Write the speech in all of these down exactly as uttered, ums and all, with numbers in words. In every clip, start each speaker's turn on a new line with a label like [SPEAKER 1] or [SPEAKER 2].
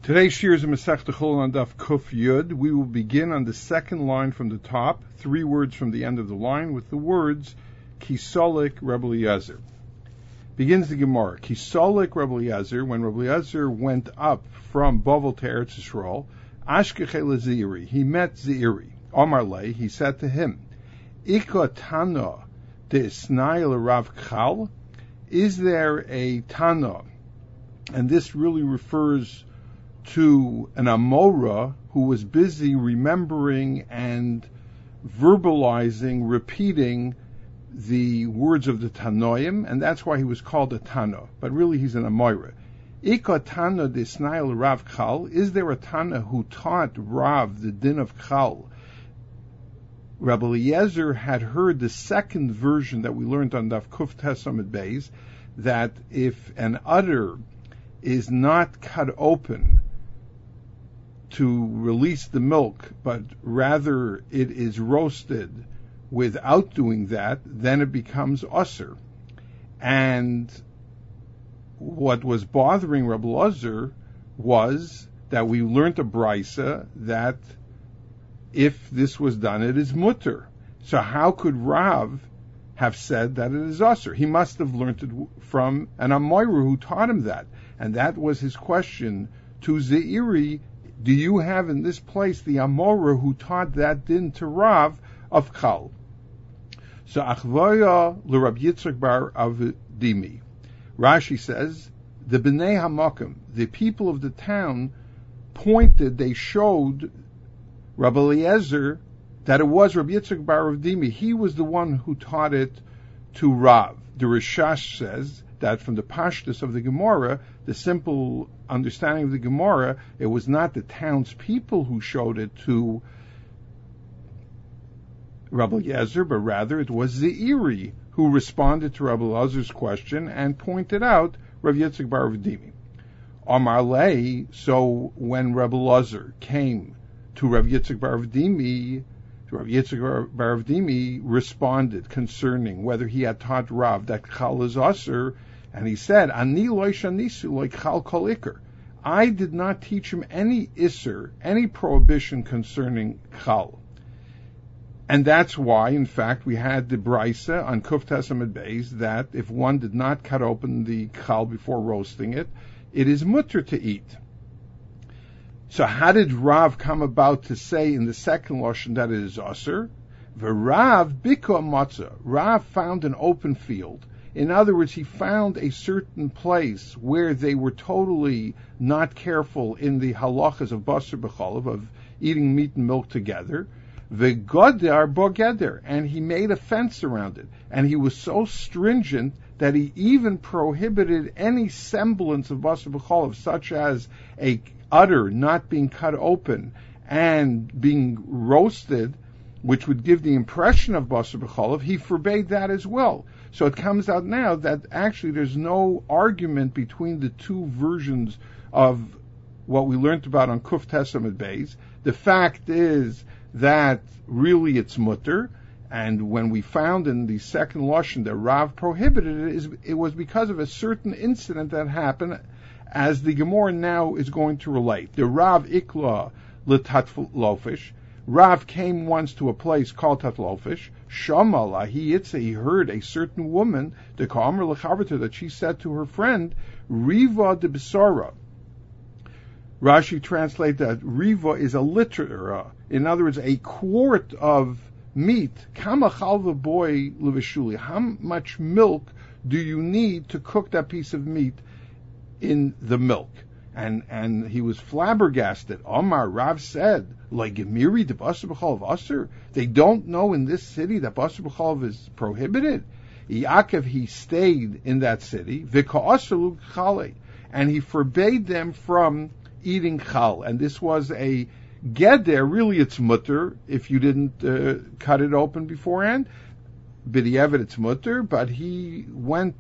[SPEAKER 1] Today's shir is a Masechta Chulin on Daf Kuf Yud. We will begin on the second line from the top, three words from the end of the line, with the words Kisolik Rebbe Eliezer. Begins the Gemara. Kisolik Rebbe Eliezer, when Rebbe Eliezer went up from Bavel to Eretz Yisrael, Ashkeche LeZiri, he met Ziri. Omar Le, he said to him, Ika Tana de Isnai Rav Chal, is there a Tana, and this really refers to an Amora who was busy remembering and verbalizing, repeating the words of the Tanoim, and that's why he was called a Tana. But really he's an Amora. Ika Tana d'Isnail Rav Chal, is there a Tana who taught Rav the din of Chal? Rabbi Eliezer had heard the second version that we learned on Daf Kuf Tesamid Beis, that if an udder is not cut open to release the milk, but rather it is roasted without doing that, then it becomes usser. And what was bothering Rabbi Eliezer was that we learned a brisa that if this was done, it is mutter. So how could Rav have said that it is usser? He must have learned it from an Amoira who taught him that. And that was his question to Zeiri. Do you have in this place the Amora who taught that din to Rav of Chal? So Achvoya l'Rab Yitzchak bar Avdimi. Rashi says, the Bnei HaMakom, the people of the town, pointed, they showed Rabbi Eliezer that it was Rabbi Yitzchak bar Avdimi. He was the one who taught it to Rav. The Rishash says that from the Pashtus of the Gemara, the simple understanding of the Gemara, it was not the townspeople who showed it to Rabbi Eliezer, but rather it was Zeiri who responded to Rabbi Eliezer's question and pointed out Rabbi Yitzchak bar Avdimi. Amar Le, so when Rabbi Eliezer came to Rabbi Yitzchak bar Avdimi, Rabbi Yitzchak bar Avdimi responded concerning whether he had taught Rav that Chal is Aser, and he said, Ani loy shanisu loy Chal kol ikar. I did not teach him any Isser, any prohibition concerning Chal. And that's why, in fact, we had the Brisa on Kuf Tesamid Beis that if one did not cut open the Chal before roasting it, it is mutter to eat. So how did Rav come about to say in the second Lashon that it is Aser? V'Rav bika matzah. Rav found an open field. In other words, he found a certain place where they were totally not careful in the halachas of basar b'chalav, of eating meat and milk together. V'godar bogeder, and he made a fence around it. And he was so stringent that he even prohibited any semblance of basar b'chalav, such as a udder not being cut open and being roasted, which would give the impression of basar b'chalav. He forbade that as well. So it comes out now that actually there's no argument between the two versions of what we learned about on Kuf Tesamid Beis. The fact is that really it's mutter, and when we found in the second Lashon that Rav prohibited it, is, it was because of a certain incident that happened, as the Gemara now is going to relate. The Rav Ikla l'tatlofish. Rav came once to a place called Tatlofish. Shamal he he heard a certain woman, the Ka'amr l'chavrita, that she said to her friend, Riva de Besara. Rashi translates that Riva is a liter, in other words, a quart of meat. Kama chalva boy levishuli. How much milk do you need to cook that piece of meat in the milk? And and he was flabbergasted. Omar, Rav said, like Gemiri de basar b'chalav aser. They don't know in this city that basar b'chalav is prohibited. Yaakov, he stayed in that city. V'ka'asalu chale, and he forbade them from eating chal. And this was a geder. Really, it's mutter if you didn't uh, cut it open beforehand. B'diavad, it's mutter, but he went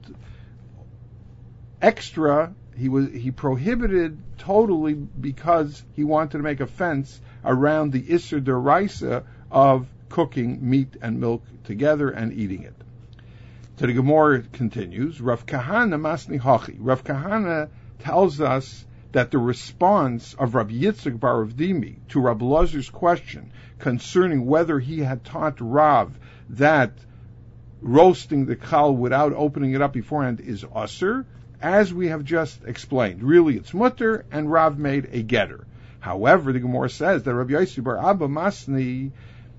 [SPEAKER 1] extra. He was he prohibited totally because he wanted to make a fence around the Isser Deraisa of cooking meat and milk together and eating it. So the Gemara continues, Rav Kahana Masni Hachi. Rav Kahana tells us that the response of Rabbi Yitzchak bar Avdimi to Rabbi Lazar's question concerning whether he had taught Rav that roasting the chal without opening it up beforehand is asur, as we have just explained. Really, it's mutter, and Rav made a getter. However, the Gemara says that Rabbi Yossi bar Abba Masni,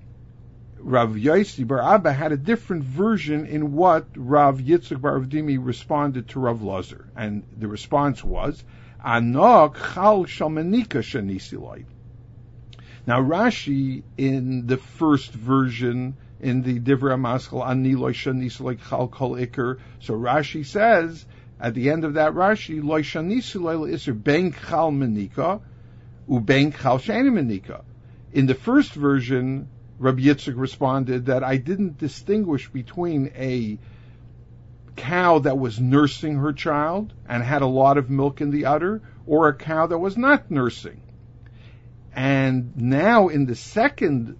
[SPEAKER 1] Rav Yossi bar Abba had a different version in what Rav Yitzchak bar Avdimi responded to Rav Lazar, and the response was, "Anak chal shalmanika shanisilai." Now Rashi, in the first version, in the Divrei HaMaschal, Ani lo shanisilai chal kol ikar, so Rashi says at the end of that Rashi, lo shanisilai iser ben chal manika u ben chal she'ein manika. In the first version, Rabbi Yitzchak responded that I didn't distinguish between a cow that was nursing her child and had a lot of milk in the udder, or a cow that was not nursing. And now in the second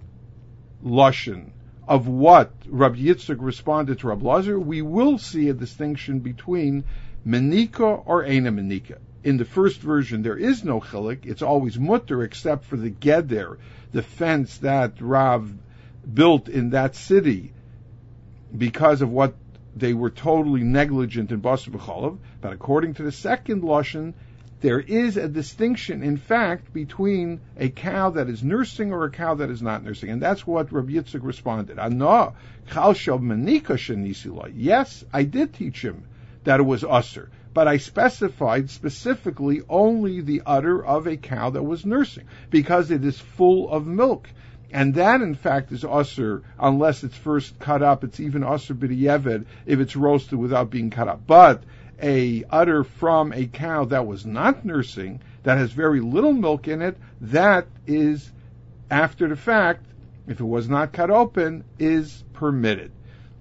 [SPEAKER 1] lashon of what Rabbi Yitzchak responded to Rabbi Lazar, we will see a distinction between menika or eina menika. In the first version, there is no chilik; it's always mutter, except for the geder, the fence that Rav built in that city, because of what they were totally negligent in Basar B'cholav. But according to the second lashon, there is a distinction, in fact, between a cow that is nursing or a cow that is not nursing. And that's what Rabbi Yitzchak responded. Ano, chal shel manika shenisilai. Yes, I did teach him that it was usher, but I specified specifically only the udder of a cow that was nursing, because it is full of milk. And that, in fact, is usher unless it's first cut up. It's even usher b'di'evid if it's roasted without being cut up. But a udder from a cow that was not nursing, that has very little milk in it, that is, after the fact, if it was not cut open, is permitted.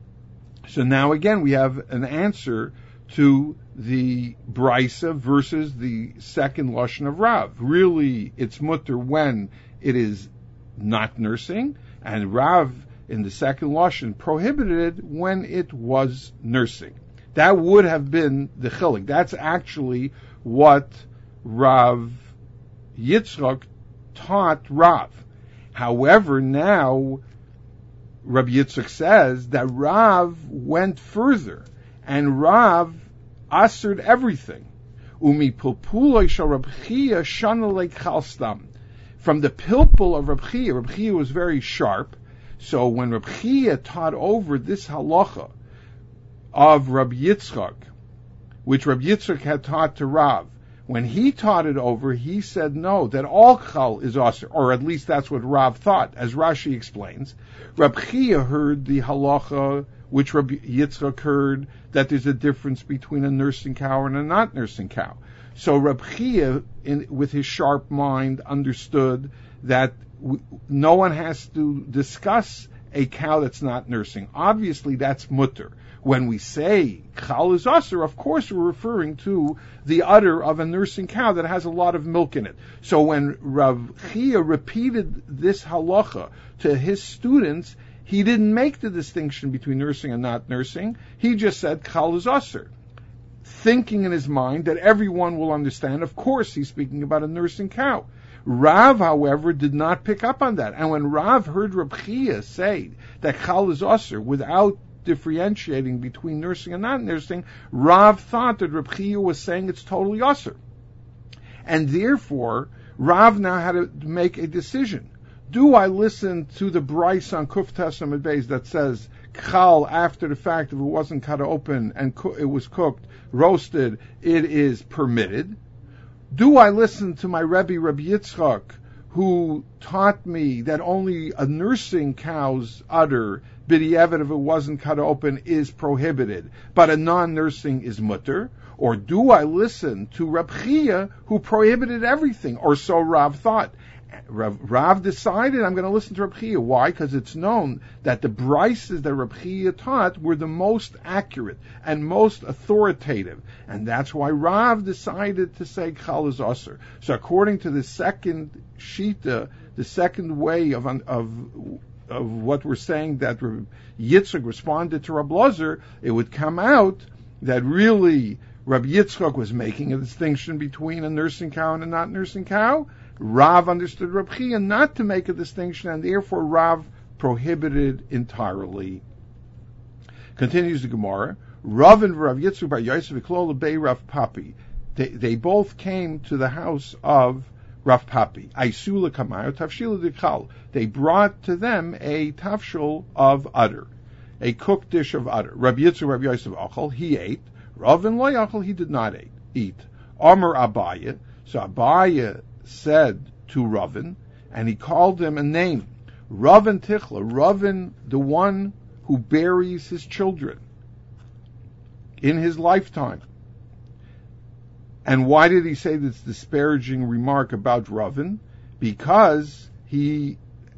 [SPEAKER 1] So now again we have an answer to the Brisa versus the second lashon of Rav. Really, it's mutter when it is not nursing, and Rav in the second lashon prohibited it when it was nursing. That would have been the chilik. That's actually what Rav Yitzchak taught Rav. However, now Rabbi Yitzchak says that Rav went further, and Rav assered everything. Umi pulpuloi shel Reb Chia shanalei chalstam. From the pilpul of Reb Chia, Reb Chia was very sharp, so when Reb Chia taught over this halacha of Rabbi Yitzchak, which Rabbi Yitzchak had taught to Rav, when he taught it over, he said no, that all chal is aser, or at least that's what Rav thought, as Rashi explains. Rabbi Chia heard the halacha, which Rabbi Yitzchak heard, that there's a difference between a nursing cow and a not nursing cow. So Rabbi Chia, in, with his sharp mind, understood that w- no one has to discuss a cow that's not nursing. Obviously, that's mutter. When we say chal is aser, of course we're referring to the udder of a nursing cow that has a lot of milk in it. So when Rav Chia repeated this halacha to his students, he didn't make the distinction between nursing and not nursing. He just said chal is aser, thinking in his mind that everyone will understand. Of course, he's speaking about a nursing cow. Rav, however, did not pick up on that. And when Rav heard Reb Chia say that chal is aser without differentiating between nursing and not nursing, Rav thought that Reb Chia was saying it's totally aser. And therefore, Rav now had to make a decision. Do I listen to the Bryce on Kuf Testament Beis that says chal after the fact, if it wasn't cut open and co- it was cooked, roasted, it is permitted? Do I listen to my Rebbe, Rabbi Yitzchak, who taught me that only a nursing cow's udder, b'di'evid, if it wasn't cut open, is prohibited, but a non-nursing is mutter? Or do I listen to Reb Chia, who prohibited everything, or so Rav thought? Rav, Rav decided, I'm going to listen to Reb Chia. Why? Because it's known that the brises that Reb Chia taught were the most accurate and most authoritative. And that's why Rav decided to say chal is aser. So according to the second shita, the second way of, of, of what we're saying that Yitzchak responded to Reb Lazar, it would come out that really Rabbi Yitzchak was making a distinction between a nursing cow and a not nursing cow. Rav understood Reb Chia not to make a distinction, and therefore Rav prohibited entirely. Continues the Gemara. Rav and Rav Yitzchak bar Yosef Iklol Bei Rav Papi. They, they both came to the house of Rav Papi. Aisula Kamayo Tavshila Dikal. They brought to them a tafshil of udder, a cooked dish of udder. Rav Yitzchak Rav Yosef Achal, he ate. Rav and Lo Achal, he did not eat. eat. Amar Abaya. So Abaya said to Ravin, and he called him a name. Ravin Tichla, Ravin, the one who buries his children in his lifetime. And why did he say this disparaging remark about Ravin? Because he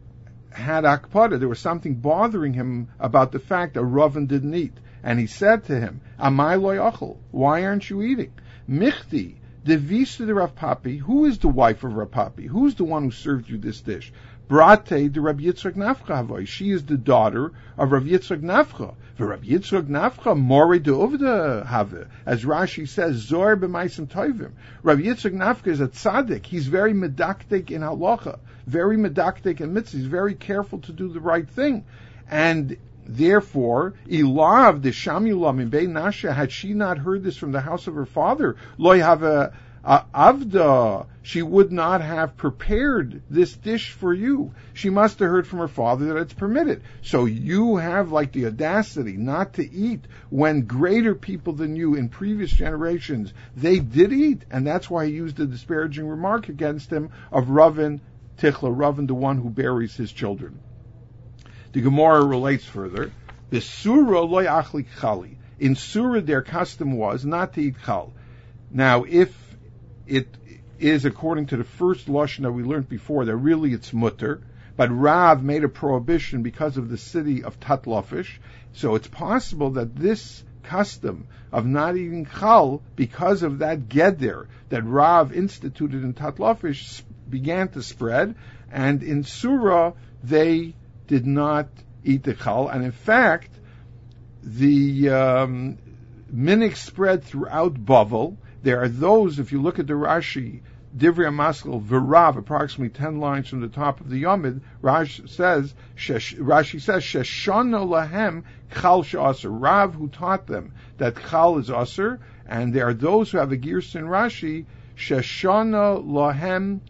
[SPEAKER 1] had akpada. There was something bothering him about the fact that Ravin didn't eat. And he said to him, Amai lo yachal, why aren't you eating? Michti, the visa de Rav Papi, who is the wife of Rav Papi? Who's the one who served you this dish? Brate de Rav Yitzchak Nafcha Havoy. She is the daughter of Rav Yitzchak Nafcha. For Rav Yitzchak Nafcha, More de Uvda Have. As Rashi says, Zor b'maisim toivim. Rav Yitzchak Nafcha is a tzaddik. He's very medaktik in halacha, very medaktik in mitzvah. He's very careful to do the right thing. And therefore, Ilav, the Shamulam in Bei Nasha, had she not heard this from the house of her father, Loy have a Uh, Avda, she would not have prepared this dish for you. She must have heard from her father that it's permitted. So you have like the audacity not to eat when greater people than you in previous generations, they did eat. And that's why he used a disparaging remark against him of Ravin Tichla, Ravin, the one who buries his children. The Gemara relates further, the Surah loy achli chali. In Surah their custom was not to eat chal. Now if it is according to the first lashon that we learned before that really it's mutter, but Rav made a prohibition because of the city of Tatlafish. So it's possible that this custom of not eating chal, because of that geder that Rav instituted in Tatlafish, began to spread, and in Surah they did not eat the chal, and in fact the um, minik spread throughout Bavel. There are those, if you look at the Rashi, Divrei Maskell, V'Rav, approximately ten lines from the top of the Yomid, Rashi says, Shesh, Rashi says, Sheshana lahem chal she'aser. Rav, who taught them that chal is aser, and there are those who have a girsa in Rashi, Sheshana lahem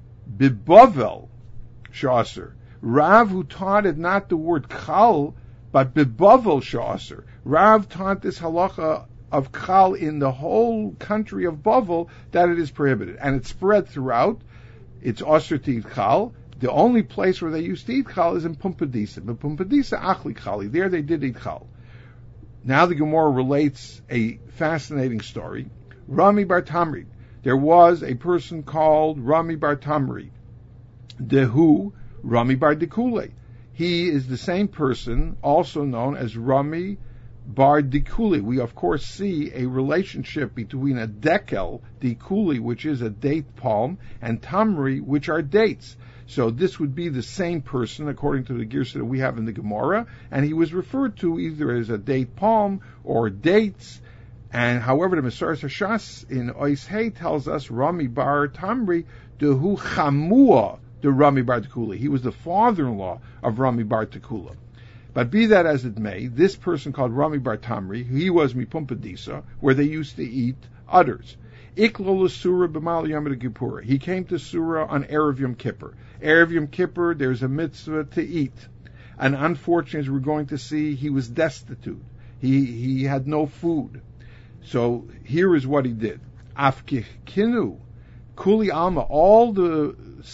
[SPEAKER 1] bibavel she'aser. Rav, who taught it not the word chal, but bibavel she'aser. Rav taught this halacha of chal in the whole country of Bavel, that it is prohibited. And it's spread throughout. It's osir to eat chal. The only place where they used to eat chal is in Pumpadisa. But Pumpadisa achli chali. There they did eat chal. Now the Gemara relates a fascinating story. Rami bar Tamri. There was a person called Rami bar Tamri. Dehu Rami bar Dikule. He is the same person, also known as Rami Bar Dikuli. We of course see a relationship between a dekel, Dikuli, which is a date palm, and Tamri, which are dates. So this would be the same person according to the girsa that we have in the Gemara, and he was referred to either as a date palm or dates. And however, the Mesoras Hashas in Ois Hay tells us Rami Bar Tamri dehu chamua de Rami Bar Dikuli. He was the father-in-law of Rami Bar Dikula. But be that as it may, this person called Rami Bar Tamri, he was Mipumpadisa, where they used to eat udders. Iklo Surah b'mal Yom Kippur. He came to Surah on Erev Yom Kippur. Erev Yom Kippur, there's a mitzvah to eat. And unfortunately, as we're going to see, he was destitute. He he had no food. So here is what he did. Afkinu, Kuli Alma, all the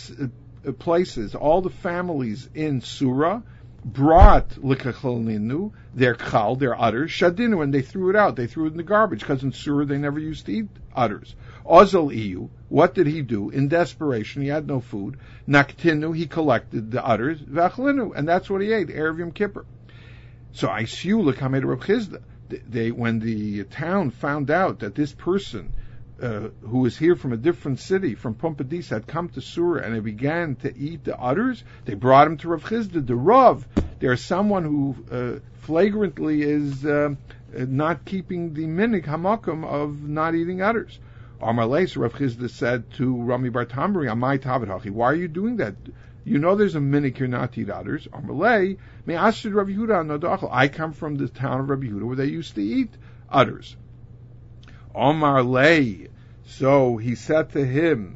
[SPEAKER 1] places, all the families in Surah, brought likachalninu, their chal, their udders, shadinu, and they threw it out. They threw it in the garbage, because in Surah they never used to eat udders. Ozal iyu, what did he do? In desperation, he had no food. Naktinu, he collected the udders, vachlinu, and that's what he ate, Erev Yom Kippur. So I siu l'kamed Rav Chizda. They, when the town found out that this person, uh, who was here from a different city, from Pumpadis, had come to Surah and they began to eat the udders, they brought him to Rav Chizda, the Rav, There's someone who uh, flagrantly is uh, not keeping the minig hamakom of not eating udders. Amar Leis, Rav Chizda said to Rami Bar Tamri, Amai Tavid Hachi, why are you doing that? You know there's a minig here not to eat udders. Amar Lei, me asked Rabbi Yehuda no dachal. I come from the town of Rabbi Yehuda where they used to eat udders. Amar Lei, so he said to him,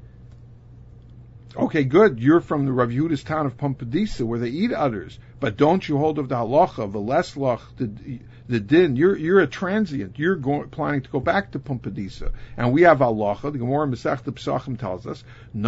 [SPEAKER 1] okay, good, you're from the Rabbi Yehuda's town of Pumpadisa where they eat udders, but don't you hold of the halacha, of the leslach, the, the din, you're, you're a transient, you're going, planning to go back to Pumpadisa. And we have halacha, the Gemara Masech the Pesachim tells us,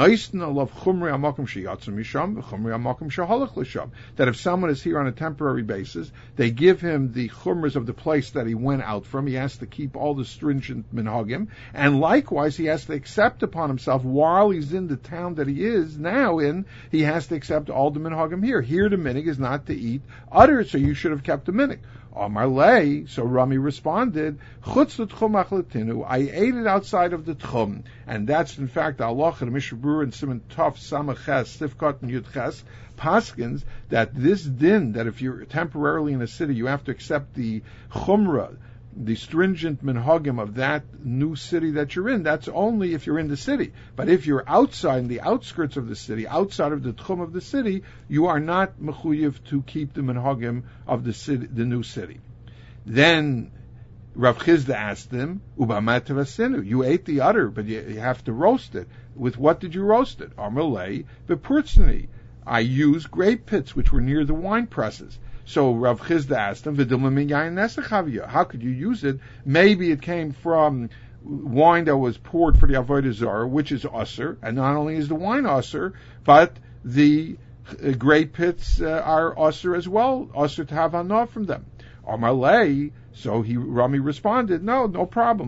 [SPEAKER 1] that if someone is here on a temporary basis, they give him the chumras of the place that he went out from, he has to keep all the stringent minhagim, and likewise he has to accept upon himself, while he's in the town that he is now in, he has to accept all the minhagim here. Here the minig is not to eat udders, so you should have kept the minig. Amar Lei, so Rami responded, Chutz l'tchum achletinu, I ate it outside of the tchum, and that's in fact the halacha, the Mishnah Berurah and Siman Tov, Samaches, Sifkot, and Yudches, paskins, that this din, that if you're temporarily in a city, you have to accept the chumrah, the stringent minhagim of that new city that you're in. That's only if you're in the city. But if you're outside, in the outskirts of the city, outside of the tchum of the city, you are not mechuyev to keep the minhagim of the city, the new city. Then Rav Chizda asked him, Ubamat tevasinu, you ate the udder, but you, you have to roast it. With what did you roast it? Amar lei bepurtzani. I used grape pits which were near the wine presses. So Rav Chizda asked him, how could you use it? Maybe it came from wine that was poured for the Avodah Zarah, which is usher, and not only is the wine usher, but the uh, grape pits uh, are usher as well, usher to have hanah from them. Amar lei, so he Rami responded, no, no problem.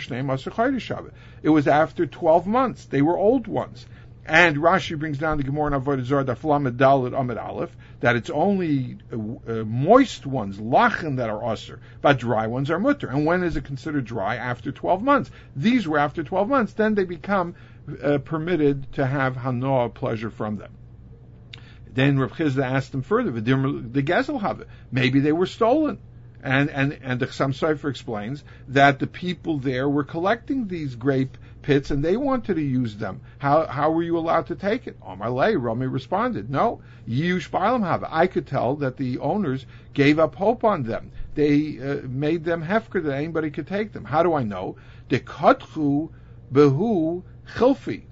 [SPEAKER 1] It was after twelve months. They were old ones. And Rashi brings down the Gemara in Avodah Zarah, Daf Lamed Dalet Amid Aleph, that it's only uh, uh, moist ones, lachen, that are usher, but dry ones are mutter. And when is it considered dry? After twelve months. These were after twelve months. Then they become uh, permitted to have hanoah, pleasure from them. Then Rav Chizda asked him further, the gezel have it. Maybe they were stolen. And and and the Chassam Sofer explains that the people there were collecting these grape pits and they wanted to use them. How how were you allowed to take it? Amar lei, Rami responded, no, Yush Bailam have it. I could tell that the owners gave up hope on them. They uh, made them hefker that anybody could take them. How do I know? De katchu behu chilfi.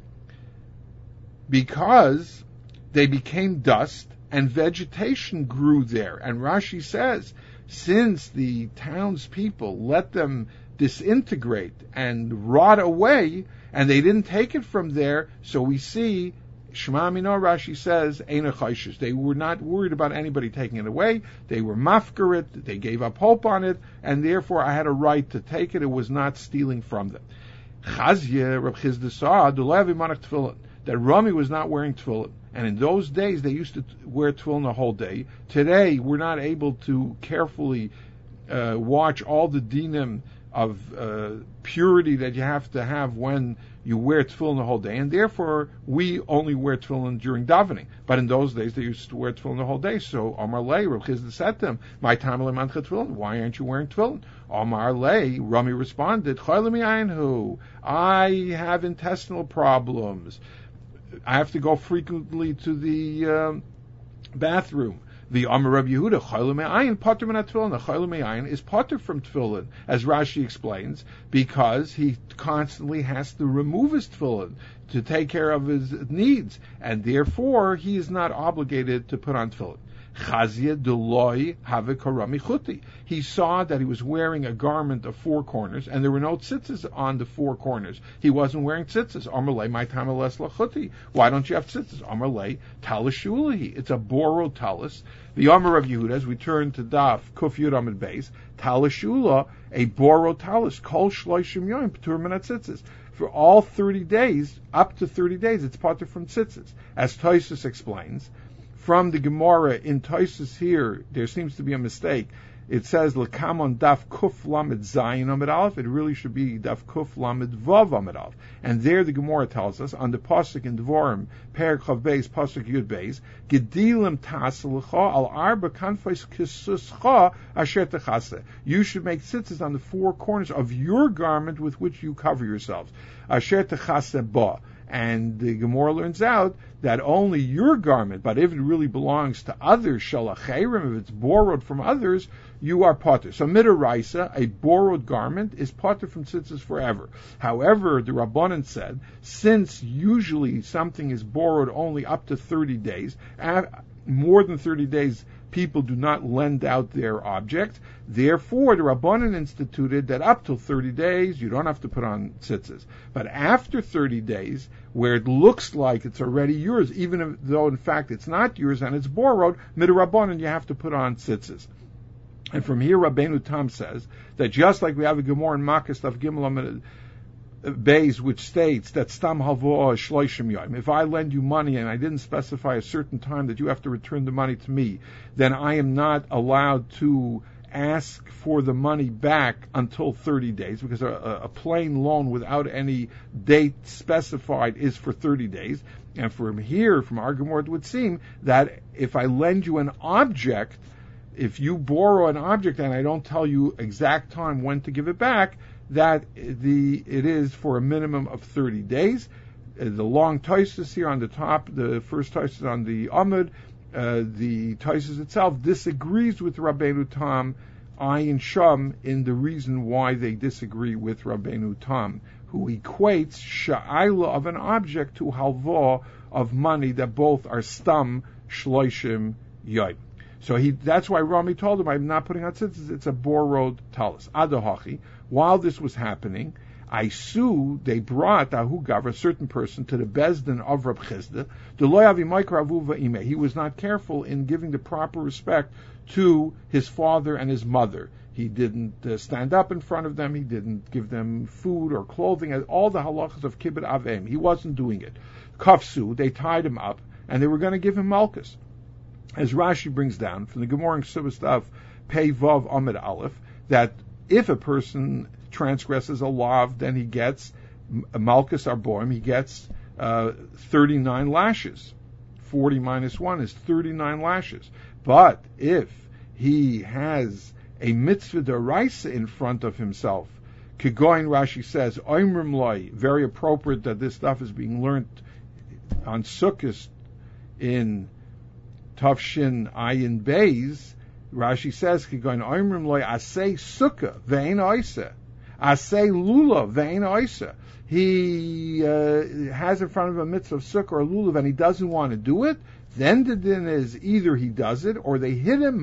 [SPEAKER 1] Because they became dust and vegetation grew there. And Rashi says, since the townspeople let them disintegrate and rot away, and they didn't take it from there, so we see, Shema Mino, Rashi says, Eina Chayshish. They were not worried about anybody taking it away. They were mafker it, they gave up hope on it, and therefore I had a right to take it. It was not stealing from them. Chazye, Reb Chizda saw, Dulevi Manach Tefillin, that Rami was not wearing tefillin. And in those days, they used to wear tefillin the whole day. Today, we're not able to carefully uh, watch all the dinim of uh, purity that you have to have when you wear tefillin the whole day. And therefore, we only wear tefillin during davening. But in those days, they used to wear tefillin the whole day. So, Amar Lei, Rav Chizda said to him, My time mancha tefillin, why aren't you wearing tefillin? Amar Lei, Rami responded, I have intestinal problems. I have to go frequently to the uh, bathroom. The Amar Rabbi Yehuda, Chaylu me'ayin pater min tefillin. The Chaylu me'ayin is pater from tefillin, as Rashi explains, because he constantly has to remove his tefillin to take care of his needs, and therefore he is not obligated to put on tefillin. Chazia deloi have karami chuti. He saw that he was wearing a garment of four corners, and there were no tzitzis on the four corners. He wasn't wearing tzitzis. Amar lei, my time les lachuti. Why don't you have tzitzis? Amar lei, talashulihi. It's a borrowed talis. The Amar of Yehuda, as we turn to Daf Kuf Yud Amid Beis, talashula, a borrowed talis, kol shloishim yom p'tur min tzitzis. For all thirty days, up to thirty days, it's pater from tzitzis. As Tosfos explains, from the Gemara in Tosfos here, there seems to be a mistake. it says L'kam on Daf Kuf Lamed Zayin Amid Aleph. It really should be Daf Kuf Lamed Vav Amid Aleph. And there the Gemara tells us on the pasuk in Dvorim, Perek Chav Beis, pasuk Yud Beis, Gedilim Taslecha Al Arba Kanfais Kisuscha Asher Techase. You should make tzitzis on the four corners of your garment with which you cover yourselves. Asher Techase Ba. And the Gemara learns out that only your garment, but if it really belongs to others, shalacherim, if it's borrowed from others, you are potter. So midaraisa, a borrowed garment, is potter from tzitzis forever. However, the Rabbanan said, since usually something is borrowed only up to thirty days, more than thirty days, people do not lend out their object. Therefore, the Rabbanan instituted that up till thirty days, you don't have to put on tzitzis. But after thirty days, where it looks like it's already yours, even if, though in fact it's not yours and it's borrowed, midrabbanan, you have to put on tzitzis. And from here, Rabbeinu Tam says that just like we have a Gemara in Makkah of Gimel Beis, which states that stam halvoah shloishim yom. If I lend you money and I didn't specify a certain time that you have to return the money to me, then I am not allowed to ask for the money back until thirty days, because a, a plain loan without any date specified is for thirty days. And from here, from our Gemara, it would seem that if I lend you an object, if you borrow an object and I don't tell you exact time when to give it back, that the it is for a minimum of thirty days. Uh, the long Tosfos here on the top, the first Tosfos on the Amud, uh, the Tosfos itself disagrees with Rabbeinu Tam, Ayin Sham, in the reason why they disagree with Rabbeinu Tam, who equates sha'ila of an object to halva of money that both are stam shloishim yoim. So he, that's why Rami told him, I'm not putting on tzitzis, it's a borrowed talis. Adahachi, while this was happening, I sue, they brought Ahu Gav, a certain person, to the Bezdin of Rab Chizda. He was not careful in giving the proper respect to his father and his mother. He didn't uh, stand up in front of them, he didn't give them food or clothing, all the halachas of Kibbut Avim. He wasn't doing it. Kafsu, they tied him up, and they were going to give him malchus. As Rashi brings down from the Gemara in Ksubas of Pei Vav Amid Aleph, that if a person transgresses a lav, then he gets a malchus arboim, he gets uh, thirty-nine lashes. forty minus one is thirty-nine lashes. But if he has a mitzvah d'oraisa in front of himself, Kegoin, Rashi says, Oimrim Loi, very appropriate that this stuff is being learnt on Sukkot in Tavshin Ayin Beis. Rashi says, Kegoin Oimrim Loi asay sukkah ve'ein oisa, asay lulav ve'ein oisa. He uh, has in front of a mitzvah of sukkah or lulav and he doesn't want to do it, then the din is either he does it or they hit him,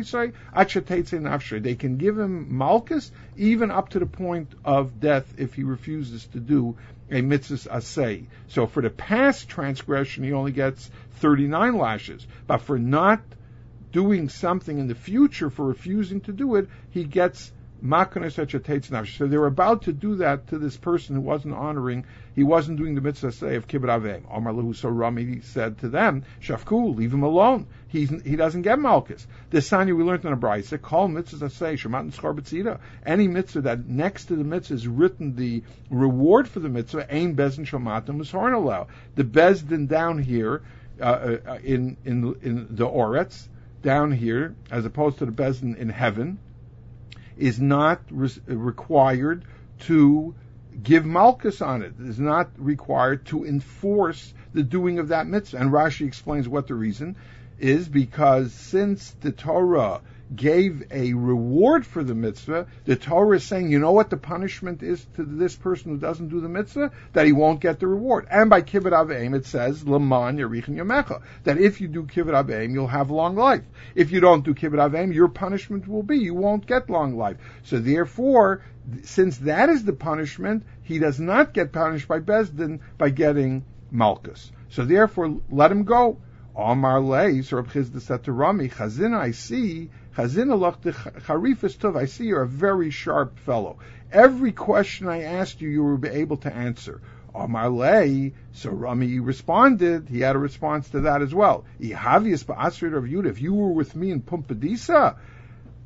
[SPEAKER 1] they can give him malchus even up to the point of death if he refuses to do a mitzvah asay. So for the past transgression he only gets thirty-nine lashes, but for not doing something in the future, for refusing to do it, he gets makana such a tates nafsh. So they were about to do that to this person who wasn't honoring, he wasn't doing the mitzvah say of kibbut avim. Amar lahu, so Rami said to them, shafku, leave him alone. He's, he doesn't get malchus. This Sanya we learned in a brayse, call mitzvah say shemat and schar b'tzida. Any mitzvah that next to the mitzvah is written the reward for the mitzvah, ein bezin shamatim ushorn allow. The bezdin down here uh, uh, in in in the oretz down here, as opposed to the bezdin in heaven, is not re- required to give malchus on it. It is not required to enforce the doing of that mitzvah. And Rashi explains what the reason is, because since the Torah gave a reward for the mitzvah, the Torah is saying, you know what the punishment is to this person who doesn't do the mitzvah? That he won't get the reward. And by kibbut avim it says, Laman yarichin yamecha, that if you do kibbut avim, you'll have long life. If you don't do kibbut avim, your punishment will be, you won't get long life. So therefore, since that is the punishment, he does not get punished by Bezdin by getting malchus. So therefore, let him go. Amar lei, so Reb Chizda said to Rami, Chazina, I see, Chazina loch de charifas tov, I see you're a very sharp fellow. Every question I asked you, you will be able to answer. Amar lei, so Rami responded, he had a response to that as well. Ihavias ba'asrid of Yudah, if you were with me in Pumpadisa,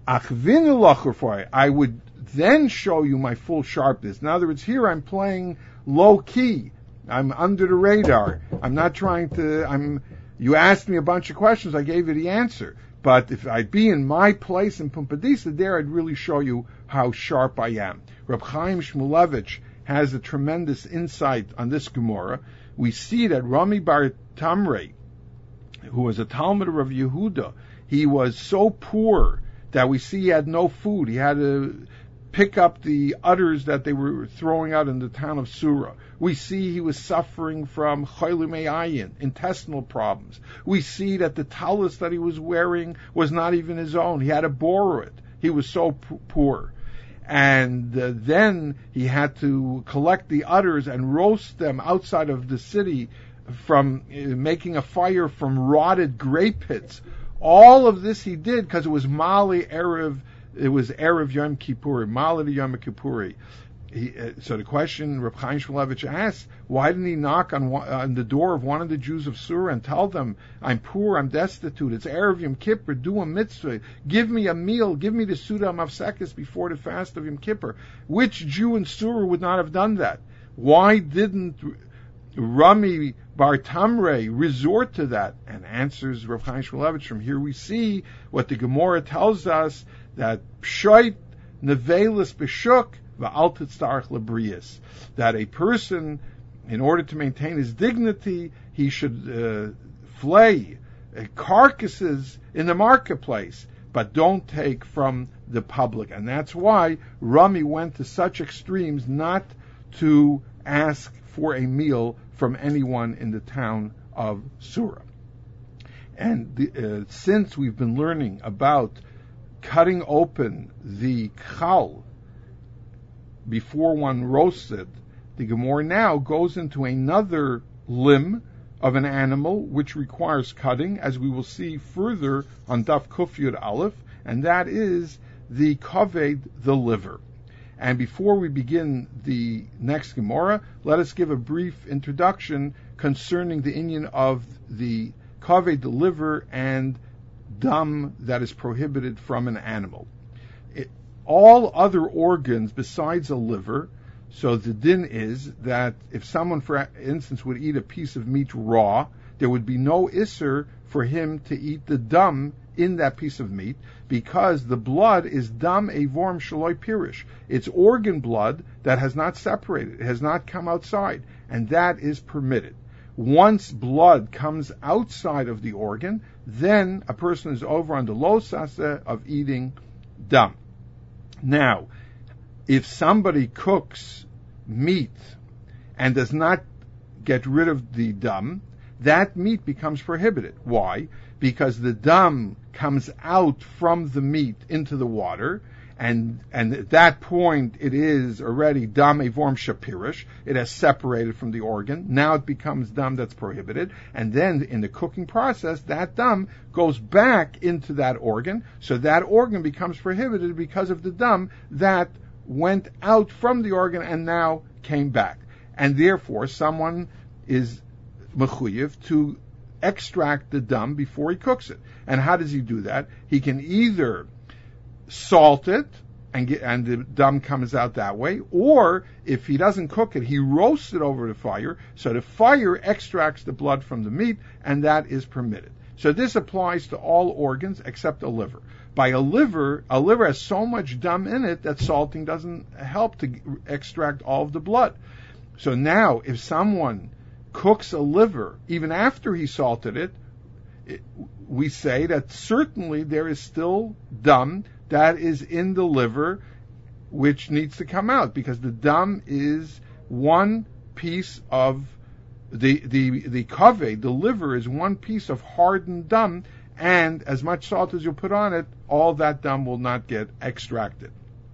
[SPEAKER 1] Achvinu lach for I would then show you my full sharpness. In other words, here I'm playing low key. I'm under the radar. I'm not trying to, I'm, you asked me a bunch of questions, I gave you the answer. But if I'd be in my place in Pumbedisa, there I'd really show you how sharp I am. Reb Chaim Shmulevich has a tremendous insight on this Gemara. We see that Rami Bar Tamre, who was a Talmud of Yehuda, he was so poor that we see he had no food. He had to pick up the udders that they were throwing out in the town of Surah. We see he was suffering from cholimei ayin, intestinal problems. We see that the talus that he was wearing was not even his own. He had to borrow it. He was so p- poor. And uh, then he had to collect the udders and roast them outside of the city from uh, making a fire from rotted grape pits. All of this he did because it was Mali Erev, it was Erev Yom Kippur, Mali Yom Kippur. He, uh, so the question Reb Chaim Shmulevich asked, why didn't he knock on, one, on the door of one of the Jews of Surah and tell them, I'm poor, I'm destitute, it's Erev Yom Kippur, do a mitzvah, give me a meal, give me the Suda Mavsekis before the fast of Yom Kippur. Which Jew in Surah would not have done that? Why didn't Rami Bar Tamre resort to that? And answers Reb Chaim Shmulevich, from here we see what the Gemara tells us, that Pshoit Nevelis B'Shuk V'al Titzarech L'Brius, that a person, in order to maintain his dignity, he should uh, flay uh, carcasses in the marketplace, but don't take from the public. And that's why Rami went to such extremes not to ask for a meal from anyone in the town of Surah. And the, uh, since we've been learning about cutting open the chal before one roasts it, the Gemara now goes into another limb of an animal which requires cutting, as we will see further on Daf Kuf Yud Aleph, and that is the kaved, the liver. And before we begin the next Gemara, let us give a brief introduction concerning the inyan of the kaved, the liver, and dam that is prohibited from an animal. It, all other organs besides a liver, so the din is that if someone, for instance, would eat a piece of meat raw, there would be no isser for him to eat the dam in that piece of meat, because the blood is dam evorm shaloi pirish. It's organ blood that has not separated, it has not come outside, and that is permitted. Once blood comes outside of the organ, then a person is over on the lo saseh of eating dam. Now, if somebody cooks meat and does not get rid of the dam, that meat becomes prohibited. Why? Because the dam comes out from the meat into the water, and and at that point it is already dam evorm shapirish. It has separated from the organ. Now it becomes dam that's prohibited, and then in the cooking process, that dam goes back into that organ, so that organ becomes prohibited because of the dam that went out from the organ and now came back. And therefore, someone is mechuyev to extract the dam before he cooks it. And how does he do that? He can either salt it and get, and the dam comes out that way, or if he doesn't cook it, he roasts it over the fire, so the fire extracts the blood from the meat, and that is permitted. So this applies to all organs except a liver. By a liver, a liver has so much dam in it that salting doesn't help to extract all of the blood. So now, if someone cooks a liver, even after he salted it, it we say that certainly there is still dam that is in the liver which needs to come out, because the dam is one piece of the the the kaveh, the liver is one piece of hardened dam, and as much salt as you put on it, all that dam will not get extracted.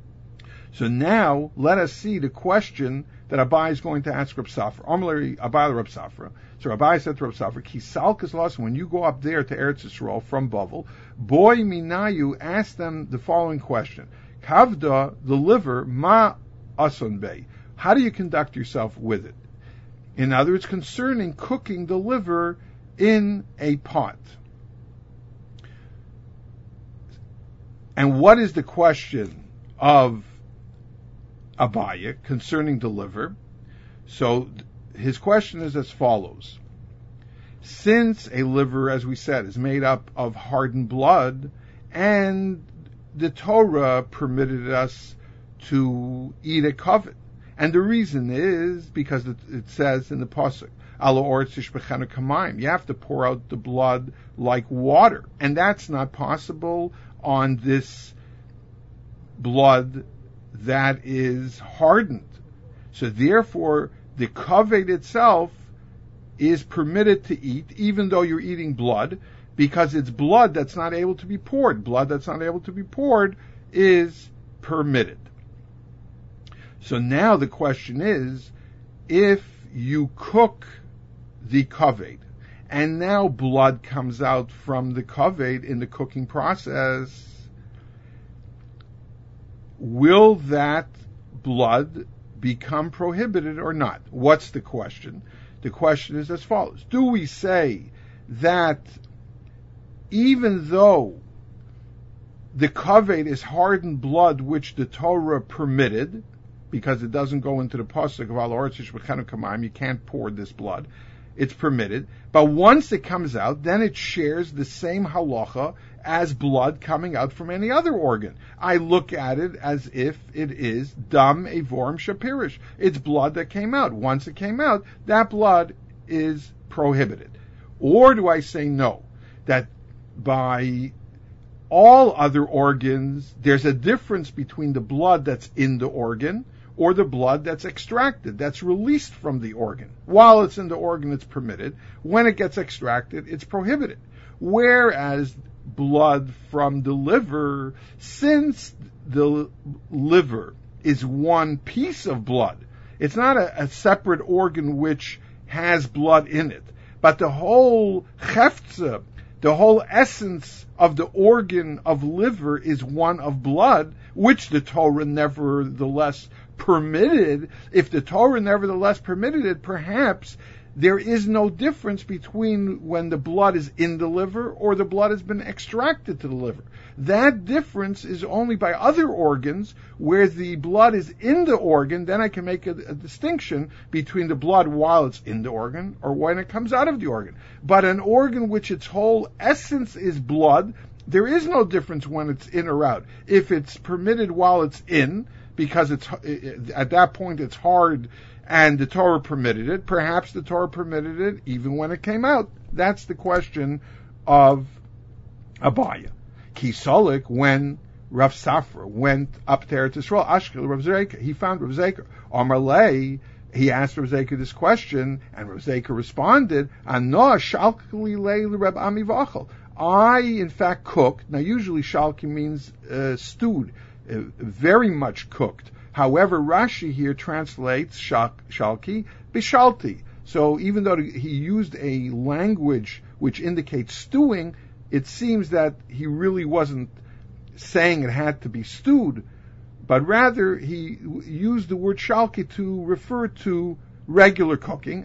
[SPEAKER 1] So now let us see the question that Abai is going to ask Reb Safra. Amalei Abai Reb Safra. So Abai said to Reb Safra, Ki salkas lost, when you go up there to Eretz Yisrael from Bavel, boy minayu, ask them the following question. Kavda, the liver, ma ason bei. How do you conduct yourself with it? In other words, concerning cooking the liver in a pot. And what is the question of Abaya concerning the liver? So his question is as follows. Since a liver, as we said, is made up of hardened blood, and the Torah permitted us to eat a kavod, and the reason is because it, it says in the pasuk, "Ala oretz yishbechenu kamayim," you have to pour out the blood like water, and that's not possible on this blood that is hardened. So therefore, the kavod itself is permitted to eat, even though you're eating blood, because it's blood that's not able to be poured. Blood that's not able to be poured is permitted. So now the question is, if you cook the kavod, and now blood comes out from the kavod in the cooking process, will that blood become prohibited or not? What's the question? The question is as follows. Do we say that even though the kavod is hardened blood which the Torah permitted, because it doesn't go into the pasuk of Al Oretz Yishbechenu Kamayim, you can't pour this blood, it's permitted, but once it comes out, then it shares the same halacha as blood coming out from any other organ. I look at it as if it is dam evorim shapirish. It's blood that came out. Once it came out, that blood is prohibited. Or do I say no, that by all other organs, there's a difference between the blood that's in the organ or the blood that's extracted, that's released from the organ. While it's in the organ, it's permitted. When it gets extracted, it's prohibited. Whereas blood from the liver, since the liver is one piece of blood, it's not a, a separate organ which has blood in it, but the whole cheftza, the whole essence of the organ of liver is one of blood, which the Torah nevertheless permitted. If the Torah nevertheless permitted it, perhaps there is no difference between when the blood is in the liver or the blood has been extracted to the liver. That difference is only by other organs, where the blood is in the organ. Then I can make a, a distinction between the blood while it's in the organ or when it comes out of the organ. But an organ which its whole essence is blood, there is no difference when it's in or out. If it's permitted while it's in, because it's at that point it's hard and the Torah permitted it, perhaps the Torah permitted it even when it came out. That's the question of Abaya. Kisolik, when Rav Safra went up to Eretz Yisrael, Ashkel, Rav Zreika, he found Rav Zreika. Amar lei, he asked Rav Zreika this question, and Rav Zreika responded, Ano shalkli lei Reb Ami v'achal. I, in fact, cooked. Now, usually shalki means uh, stewed, uh, very much cooked. However, Rashi here translates shal- shalki bishalti. So even though he used a language which indicates stewing, it seems that he really wasn't saying it had to be stewed, but rather he used the word shalki to refer to regular cooking.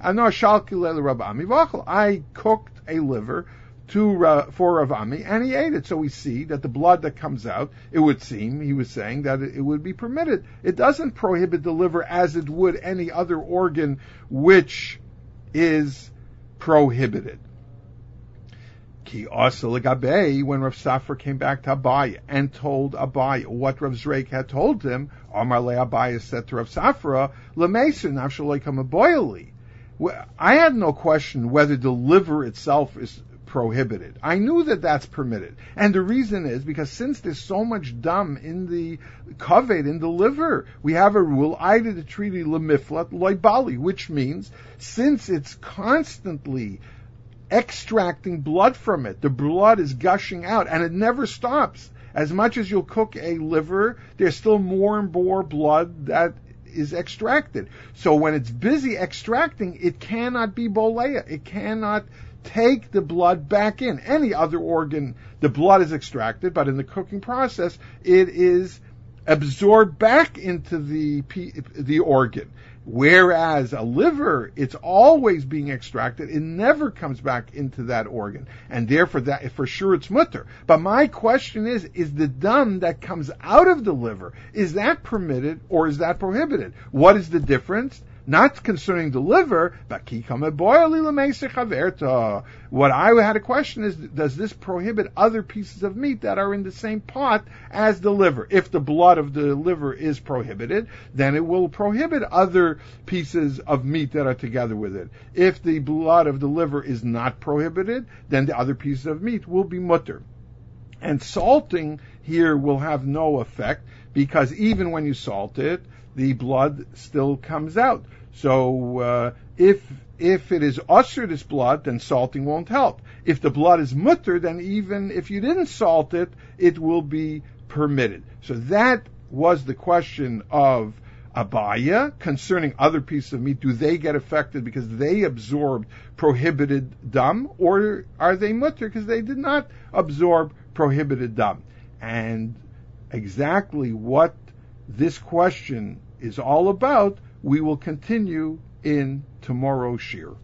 [SPEAKER 1] I cooked a liver to uh, for Rav Ami, and he ate it. So we see that the blood that comes out, it would seem, he was saying that it, it would be permitted. It doesn't prohibit the liver as it would any other organ which is prohibited. Ki asa legabe, when Rav Safra came back to Abaya and told Abaya what Rav Zreik had told him, Amar le Abaya said to Rav Safra, Lemesin avshalekam aboyali. I had no question whether the liver itself is prohibited. I knew that that's permitted. And the reason is because since there's so much dam in the kaved, in the liver, we have a rule, Ida the treaty lemiflat loibali, which means since it's constantly extracting blood from it, the blood is gushing out and it never stops. As much as you'll cook a liver, there's still more and more blood that is extracted. So when it's busy extracting, it cannot be bolea. It cannot take the blood back in. Any other organ, the blood is extracted, but in the cooking process, it is absorbed back into the the organ. Whereas a liver, it's always being extracted. It never comes back into that organ. And therefore, that for sure it's mutter. But my question is, is the dam that comes out of the liver, is that permitted or is that prohibited? What is the difference? Not concerning the liver, but what I had a question is, does this prohibit other pieces of meat that are in the same pot as the liver? If the blood of the liver is prohibited, then it will prohibit other pieces of meat that are together with it. If the blood of the liver is not prohibited, then the other pieces of meat will be mutter. And salting here will have no effect, because even when you salt it, the blood still comes out. So uh, if if it is usher, this blood, then salting won't help. If the blood is mutter, then even if you didn't salt it, it will be permitted. So that was the question of Abaya concerning other pieces of meat. Do they get affected because they absorbed prohibited dam, or are they mutter because they did not absorb prohibited dam? And exactly what this question is all about, we will continue in tomorrow's shir.